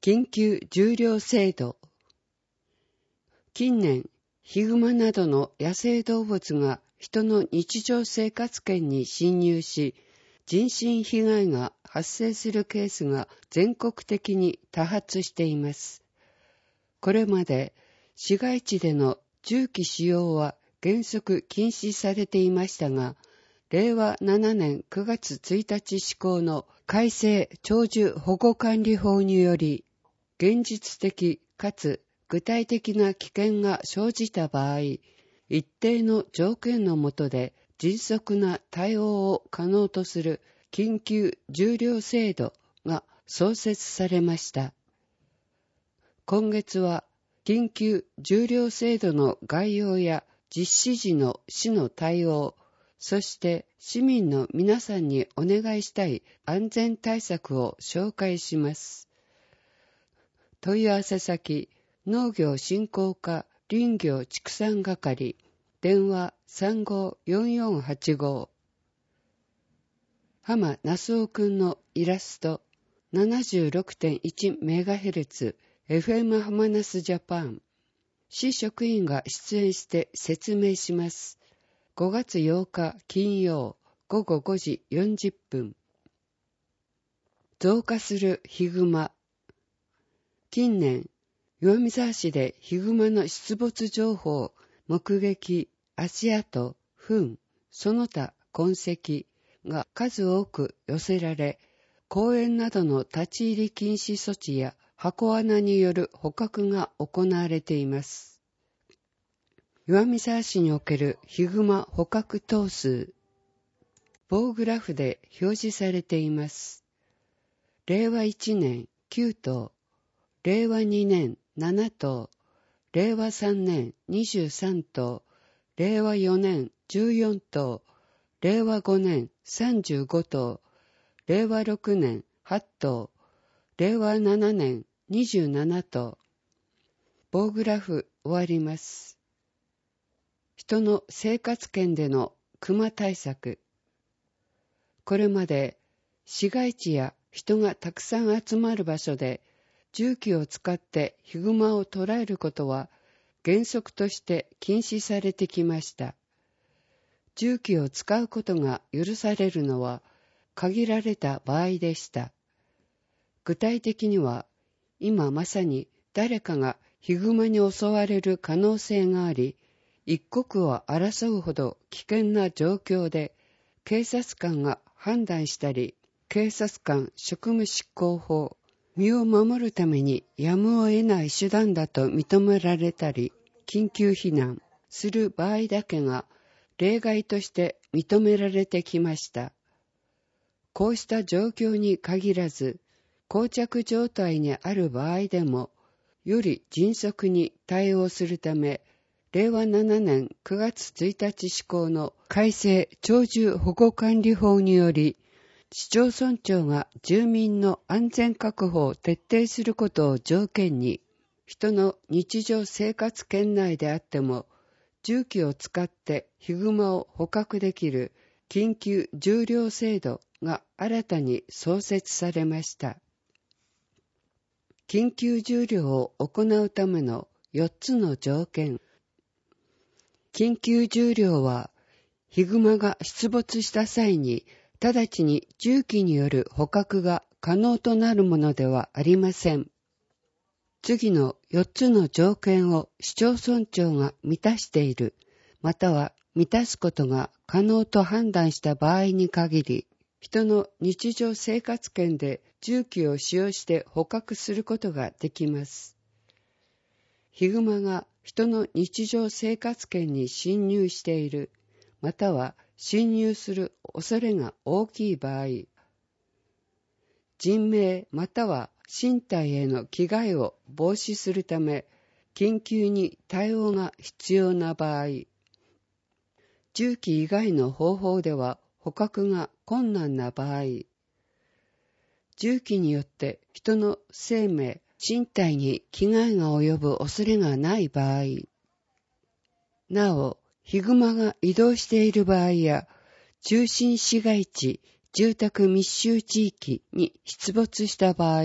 緊急重量制度。近年、ヒグマなどの野生動物が人の日常生活圏に侵入し、人身被害が発生するケースが全国的に多発しています。これまで市街地での銃器使用は原則禁止されていましたが、令和7年9月1日施行の改正鳥獣保護管理法により、現実的かつ具体的な危険が生じた場合、一定の条件の下で迅速な対応を可能とする緊急重量制度が創設されました。今月は緊急重量制度の概要や実施時の市の対応、そして市民の皆さんにお願いしたい安全対策を紹介します。問い合わせ先、農業振興課林業畜産係、電話354485。浜那須尾くんのイラスト 76.1MHz FM 浜那須ジャパン。市職員が出演して説明します。5月8日金曜午後5時40分。増加するヒグマ。近年、岩見沢市でヒグマの出没情報、目撃、足跡、糞、その他痕跡が数多く寄せられ、公園などの立ち入り禁止措置や箱罠による捕獲が行われています。岩見沢市におけるヒグマ捕獲頭数、棒グラフで表示されています。令和1年9頭、令和2年7頭、令和3年23頭、令和4年14頭、令和5年35頭、令和6年8頭、令和7年27頭。棒グラフ終わります。人の生活圏での熊対策。これまで市街地や人がたくさん集まる場所で銃器を使ってヒグマを捕らえることは原則として禁止されてきました。銃器を使うことが許されるのは限られた場合でした。具体的には、今まさに誰かがヒグマに襲われる可能性があり、一刻を争うほど危険な状況で、警察官が判断したり、警察官職務執行法、身を守るためにやむを得ない手段だと認められたり、緊急避難する場合だけが例外として認められてきました。こうした状況に限らず、膠着状態にある場合でも、より迅速に対応するため、令和7年9月1日施行の改正鳥獣保護管理法により、市町村長が住民の安全確保を徹底することを条件に、人の日常生活圏内であっても、銃器を使ってヒグマを捕獲できる緊急重量制度が新たに創設されました。緊急重量を行うための4つの条件。緊急重量は、ヒグマが出没した際に、直ちに銃器による捕獲が可能となるものではありません。次の4つの条件を市町村長が満たしている、または満たすことが可能と判断した場合に限り、人の日常生活圏で銃器を使用して捕獲することができます。ヒグマが人の日常生活圏に侵入している、または侵入する恐れが大きい場合、人命または身体への危害を防止するため、緊急に対応が必要な場合、銃器以外の方法では捕獲が困難な場合、銃器によって人の生命、身体に危害が及ぶ恐れがない場合、なお、ヒグマが移動している場合や、中心市街地、住宅密集地域に出没した場合、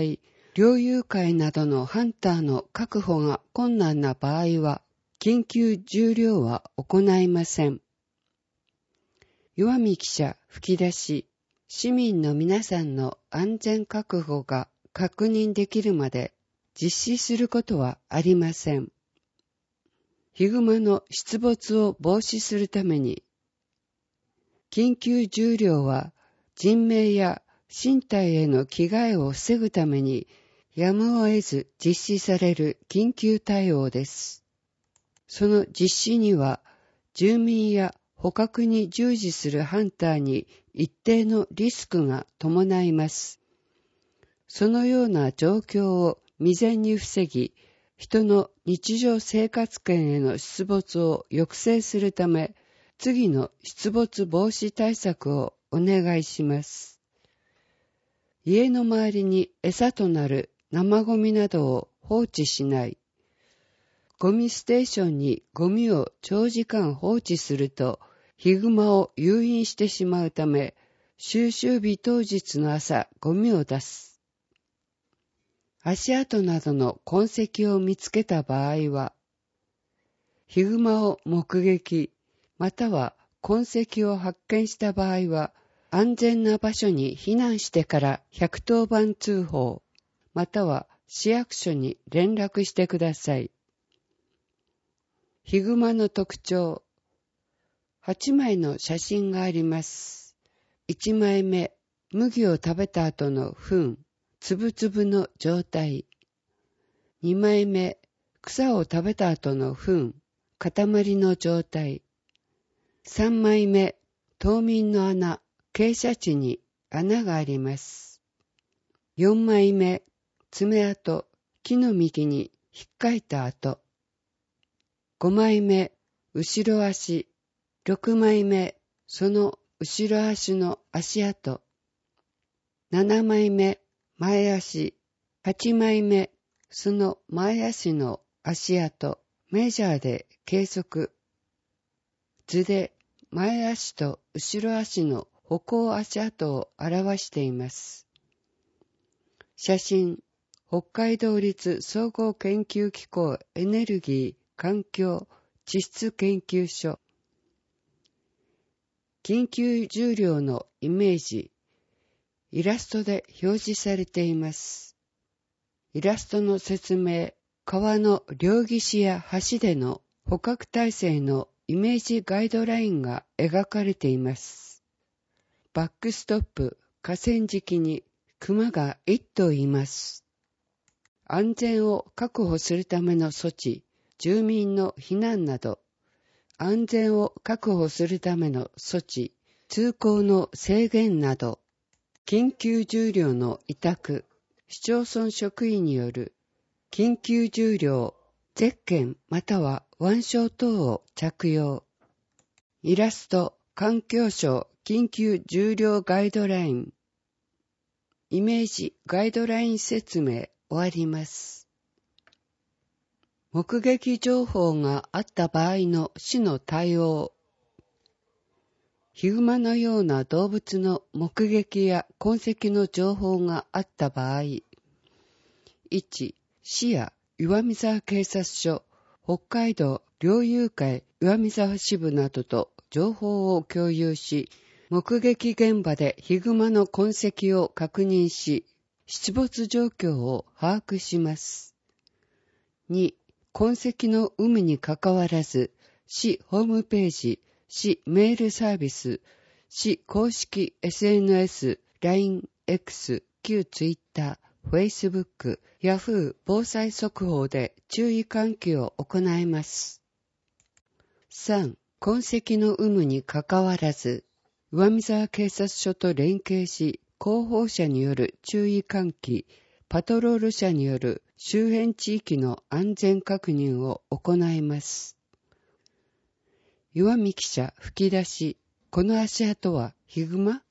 猟友会などのハンターの確保が困難な場合は、緊急重猟は行いません。岩見記者吹き出し、市民の皆さんの安全確保が確認できるまで実施することはありません。ヒグマの出没を防止するために、緊急重猟は人命や身体への危害を防ぐためにやむを得ず実施される緊急対応です。その実施には住民や捕獲に従事するハンターに一定のリスクが伴います。そのような状況を未然に防ぎ、人の日常生活圏への出没を抑制するため、次の出没防止対策をお願いします。家の周りに餌となる生ゴミなどを放置しない。ゴミステーションにゴミを長時間放置すると、ヒグマを誘引してしまうため、収集日当日の朝、ゴミを出す。足跡などの痕跡を見つけた場合は、ヒグマを目撃、または痕跡を発見した場合は、安全な場所に避難してから110番通報、または市役所に連絡してください。ヒグマの特徴。8枚の写真があります。1枚目、麦を食べた後の糞、つぶつぶの状態。2枚目、草を食べた後の糞、塊の状態。3枚目、冬眠の穴、傾斜地に穴があります。4枚目、爪痕、木の幹に引っかいた跡。5枚目、後ろ足。6枚目、その後ろ足の足跡。7枚目、前足。8枚目、その前足の足跡。メジャーで計測。図で前足と後ろ足の歩行足跡を表しています。写真、北海道立総合研究機構エネルギー環境地質研究所。緊急重量のイメージ、イラストで表示されています。イラストの説明、川の両岸や橋での捕獲体制のイメージガイドラインが描かれています。バックストップ、河川敷に熊が1頭います。安全を確保するための措置、住民の避難など、安全を確保するための措置、通行の制限など、緊急重量の委託、市町村職員による緊急重量、ゼッケンまたは腕章等を着用。イラスト、環境省緊急重量ガイドライン。イメージガイドライン説明終わります。目撃情報があった場合の市の対応。ヒグマのような動物の目撃や痕跡の情報があった場合。1、市や岩見沢警察署、北海道猟友会岩見沢支部などと情報を共有し、目撃現場でヒグマの痕跡を確認し、出没状況を把握します。2、痕跡の有無にかかわらず、市ホームページ、市メールサービス、市公式 SNS、LINE、X、旧 Twitter、Facebook、Yahoo 防災速報で注意喚起を行います。3、痕跡の有無にかかわらず、岩見沢警察署と連携し、広報車による注意喚起、パトロール車による周辺地域の安全確認を行います。岩見記者吹き出し、この足跡はヒグマ？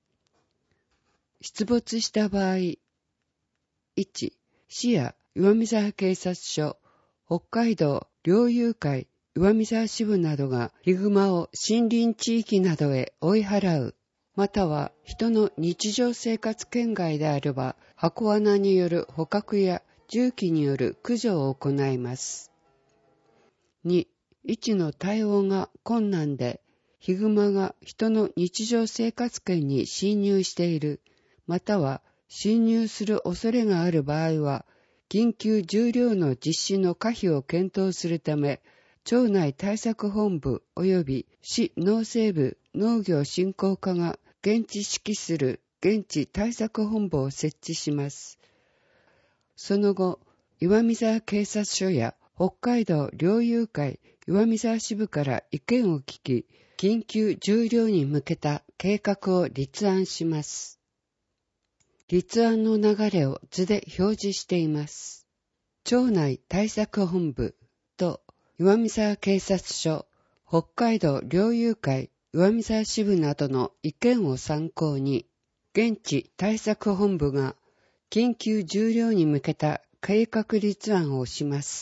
出没した場合、1、市や岩見沢警察署、北海道猟友会岩見沢支部などがヒグマを森林地域などへ追い払う、 または人の日常生活圏外であれば、箱罠による捕獲や重機による駆除を行います。2、位置の対応が困難で、ヒグマが人の日常生活圏に侵入している、または侵入する恐れがある場合は、緊急重量の実施の可否を検討するため、町内対策本部及び市農政部農業振興課が現地指揮する現地対策本部を設置します。その後、岩見沢警察署や北海道猟友会岩見沢支部から意見を聞き、緊急重量に向けた計画を立案します。立案の流れを図で表示しています。町内対策本部と岩見沢警察署、北海道猟友会岩見沢支部などの意見を参考に、現地対策本部が緊急重量に向けた計画立案をします。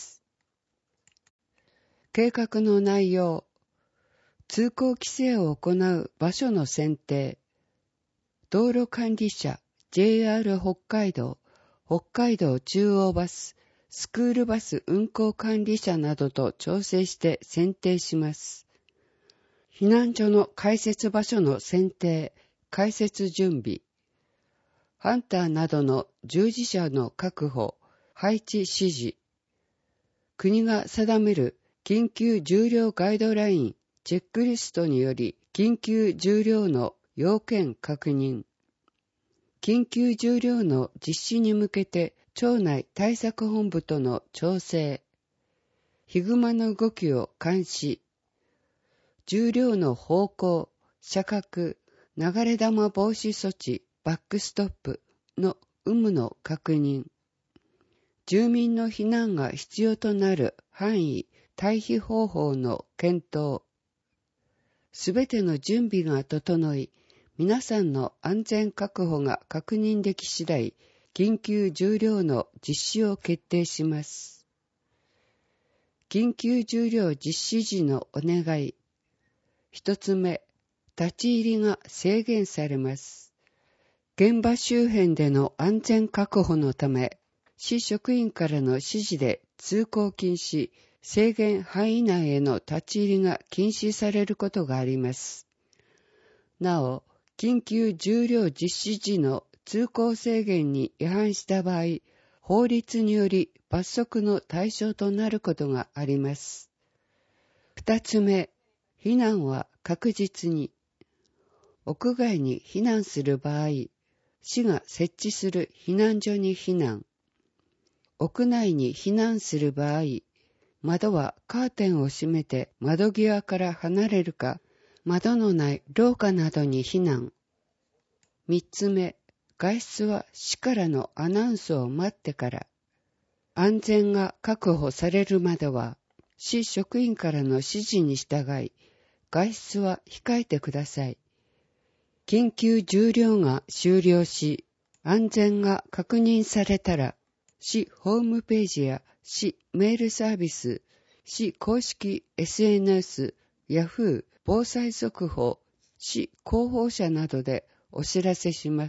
計画の内容、通行規制を行う場所の選定、道路管理者、JR 北海道、北海道中央バス、スクールバス運行管理者などと調整して選定します。避難所の開設場所の選定、開設準備、ハンターなどの従事者の確保、配置指示、国が定める緊急重量ガイドライン、チェックリストにより緊急重量の要件確認、緊急重量の実施に向けて町内対策本部との調整、ヒグマの動きを監視、重量の方向、射角、流れ弾防止措置、バックストップの有無の確認、住民の避難が必要となる範囲、退避方法の検討、すべての準備が整い、皆さんの安全確保が確認でき次第、緊急重量の実施を決定します。緊急重量実施時のお願い。一つ目、立ち入りが制限されます。現場周辺での安全確保のため、市職員からの指示で通行禁止、制限範囲内への立ち入りが禁止されることがあります。なお、緊急重量実施時の通行制限に違反した場合、法律により罰則の対象となることがあります。二つ目、避難は確実に。屋外に避難する場合、市が設置する避難所に避難。屋内に避難する場合、窓はカーテンを閉めて窓際から離れるか、窓のない廊下などに避難。三つ目、外出は市からのアナウンスを待ってから、安全が確保されるまでは、市職員からの指示に従い、外出は控えてください。緊急重量が終了し、安全が確認されたら、市ホームページや市メールサービス、市公式 SNS、ヤフー、防災速報、市広報車などでお知らせします。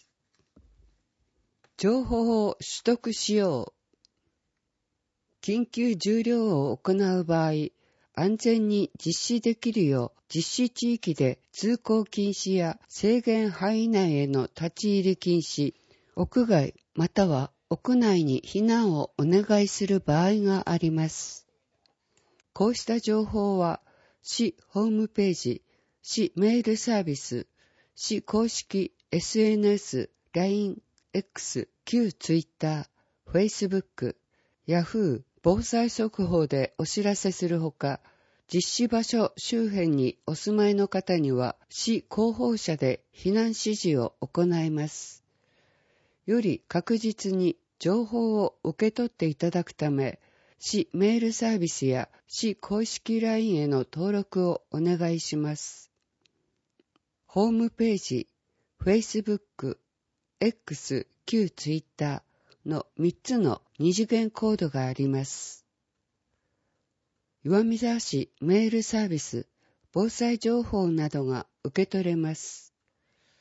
情報を取得しよう。緊急重量を行う場合、安全に実施できるよう実施地域で通行禁止や制限範囲内への立ち入り禁止、屋外または屋内に避難をお願いする場合があります。こうした情報は市ホームページ、市メールサービス、市公式 SNS、LINE、X、旧 Twitter、Facebook、Yahoo、防災速報でお知らせするほか、実施場所周辺にお住まいの方には市広報車で避難指示を行います。より確実に情報を受け取っていただくため、市メールサービスや市公式 LINE への登録をお願いします。ホームページ、Facebook、X、旧 Twitter の3つの二次元コードがあります。岩見沢市メールサービス、防災情報などが受け取れます。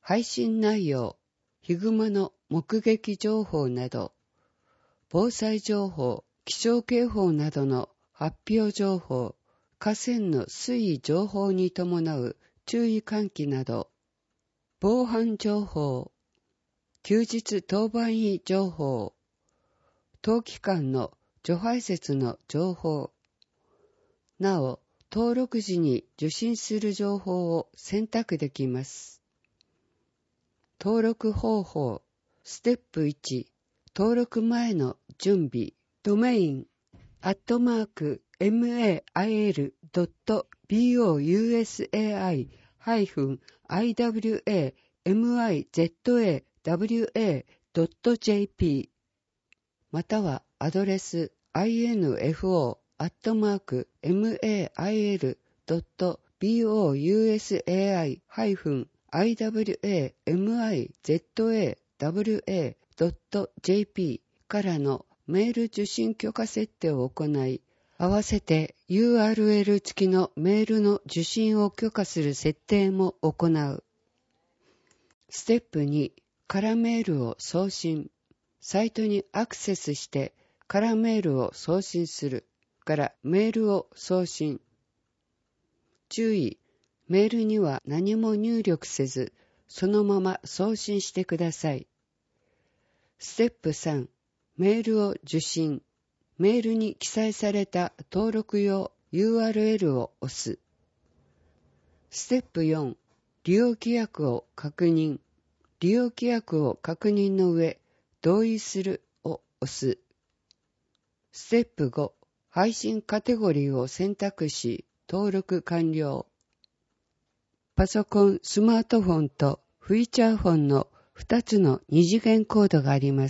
配信内容、ヒグマの目撃情報など、防災情報、気象警報などの発表情報、河川の水位情報に伴う注意喚起など、防犯情報、休日当番医情報、当期間の除排雪の情報、なお、登録時に受信する情報を選択できます。登録方法、ステップ1、登録前の準備、ドメイン、mail.iwamizawa.jp またはアドレス info@mail.bousai-iwamizawa.jp からのメール受信許可設定を行い、合わせて URL 付きのメールの受信を許可する設定も行う。ステップ2、空メールを送信。サイトにアクセスして空メールを送信するからメールを送信。注意、メールには何も入力せず、そのまま送信してください。ステップ3、メールを受信。メールに記載された登録用 URL を押す。ステップ4、利用規約を確認。利用規約を確認の上、同意するを押す。ステップ5、配信カテゴリーを選択し、登録完了。パソコン、スマートフォンとフィーチャーフォンの2つの二次元コードがあります。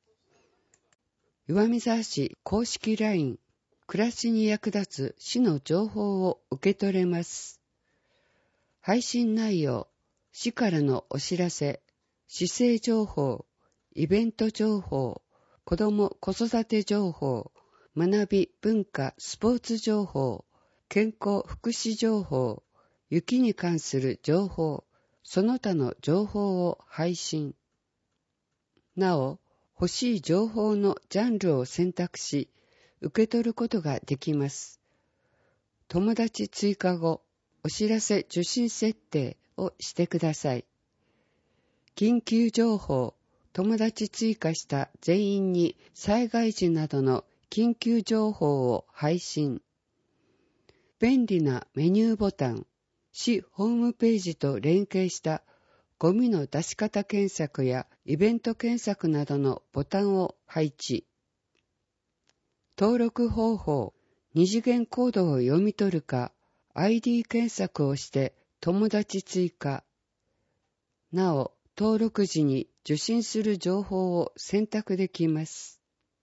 岩見沢市公式 LINE、暮らしに役立つ市の情報を受け取れます。配信内容、市からのお知らせ、市政情報、イベント情報、子ども子育て情報、学び文化スポーツ情報、健康福祉情報、雪に関する情報、その他の情報を配信。なお、欲しい情報のジャンルを選択し、受け取ることができます。友達追加後、お知らせ受信設定をしてください。緊急情報、友達追加した全員に災害時などの緊急情報を配信。便利なメニューボタン、市ホームページと連携したゴミの出し方検索やイベント検索などのボタンを配置。登録方法、二次元コードを読み取るか、ID 検索をして友達追加。なお、登録時に受信する情報を選択できます。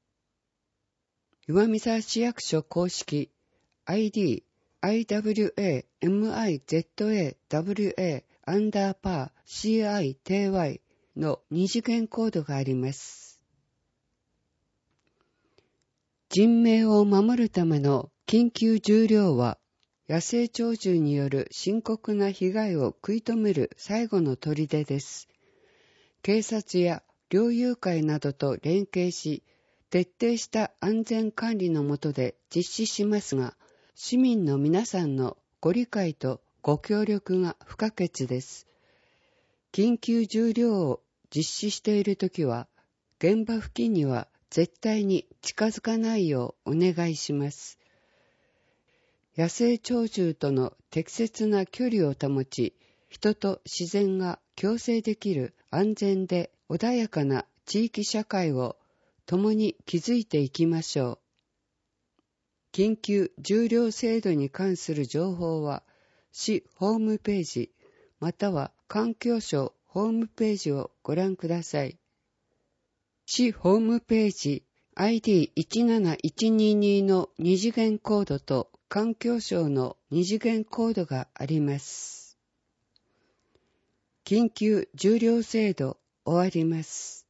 岩見沢市役所公式 ID IWAMIZAWA_CITY の二次元コードがあります。人命を守るための緊急重量は、野生鳥獣による深刻な被害を食い止める最後の砦です。警察や猟友会などと連携し、徹底した安全管理の下で実施しますが、市民の皆さんのご理解とご協力が不可欠です。緊急重量を実施しているときは、現場付近には絶対に近づかないようお願いします。野生鳥獣との適切な距離を保ち、人と自然が共生できる安全で穏やかな地域社会を共に築いていきましょう。緊急重量制度に関する情報は、市ホームページ、または環境省ホームページをご覧ください。市ホームページ ID17122 の二次元コードと環境省の二次元コードがあります。緊急重量制度終わります。